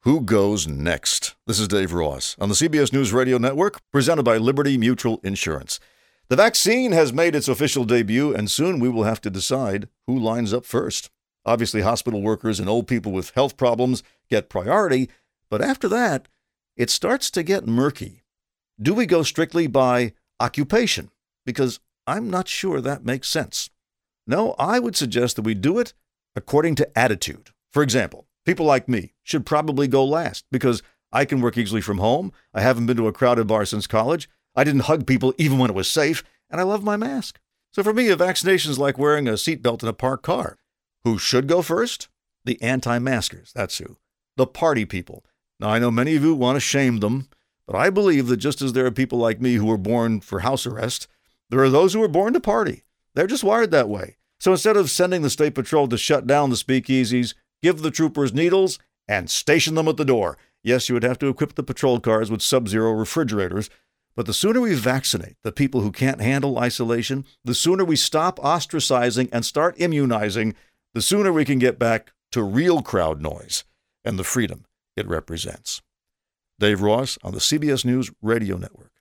Who goes next? This is Dave Ross on the CBS News Radio Network, presented by Liberty Mutual Insurance. The vaccine has made its official debut, and soon we will have to decide who lines up first. Obviously, hospital workers and old people with health problems get priority, but after that, it starts to get murky. Do we go strictly by occupation? Because I'm not sure that makes sense. No, I would suggest that we do it according to attitude. For example, people like me should probably go last because I can work easily from home. I haven't been to a crowded bar since college. I didn't hug people even when it was safe, and I love my mask. So for me, a vaccination is like wearing a seatbelt in a parked car. Who should go first? The anti-maskers, that's who. The party people. Now, I know many of you want to shame them, but I believe that just as there are people like me who were born for house arrest, there are those who were born to party. They're just wired that way. So instead of sending the state patrol to shut down the speakeasies, give the troopers needles and station them at the door. Yes, you would have to equip the patrol cars with Sub-Zero refrigerators, but the sooner we vaccinate the people who can't handle isolation, the sooner we stop ostracizing and start immunizing, the sooner we can get back to real crowd noise and the freedom it represents. Dave Ross on the CBS News Radio Network.